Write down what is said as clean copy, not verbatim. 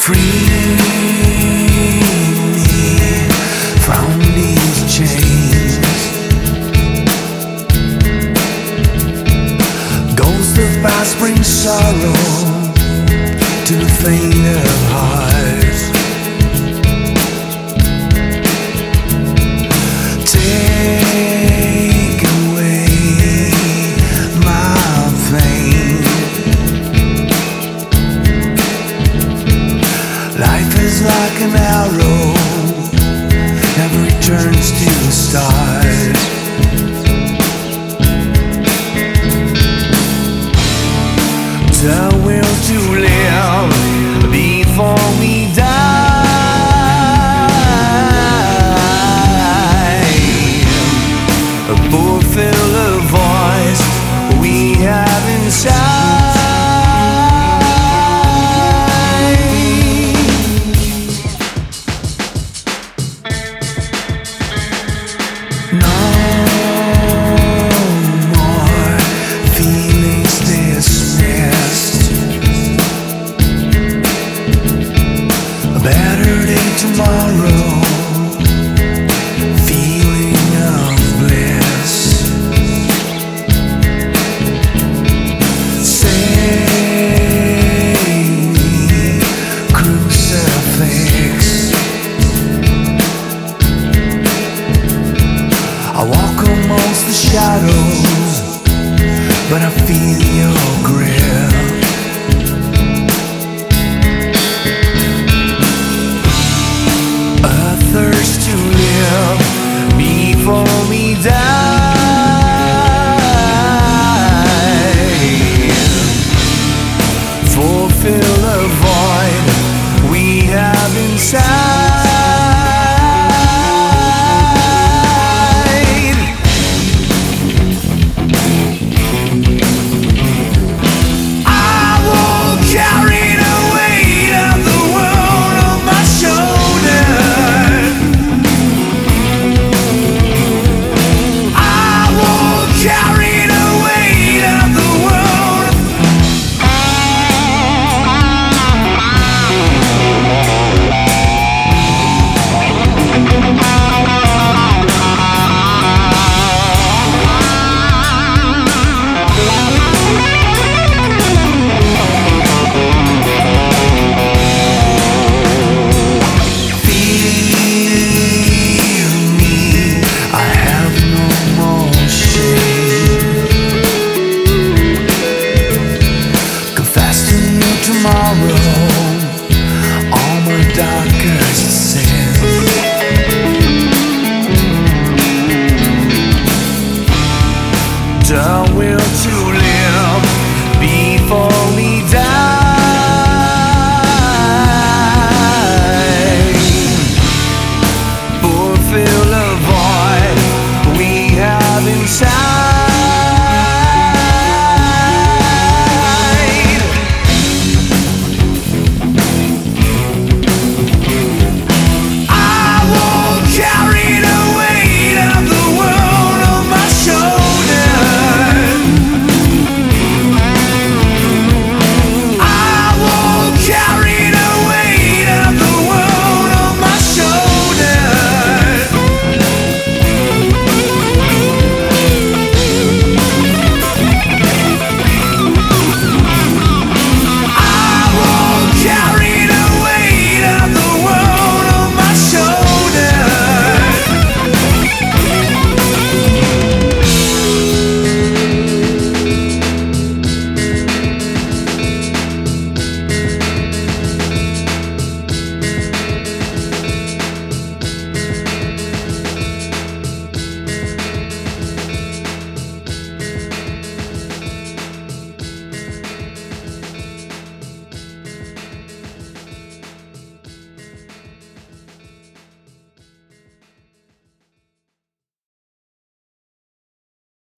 Free me from these chains. Ghost of past brings sorrow to the faint of hearts. Take away my pain. Life is like an arrow, never returns to the start. The will to live before we die. Fulfill the voice we have inside. No more feelings dismissed. A better day tomorrow. Feeling of bliss. Say crucifix. I walk amongst the shadows, but I feel your grip. A thirst to live before we die. Fulfill the void we have inside. Tomorrow, all my darkest sins. The will to